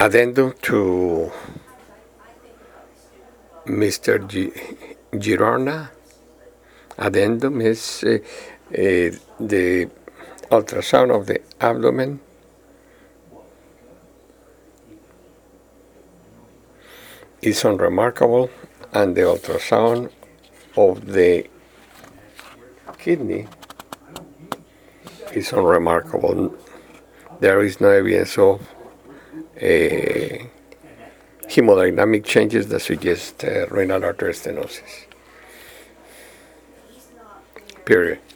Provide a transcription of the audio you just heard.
Addendum to Mr. Girona. Addendum is the ultrasound of the abdomen is unremarkable, and the ultrasound of the kidney is unremarkable. There is no evidence of hemodynamic changes that suggest renal artery stenosis. Period.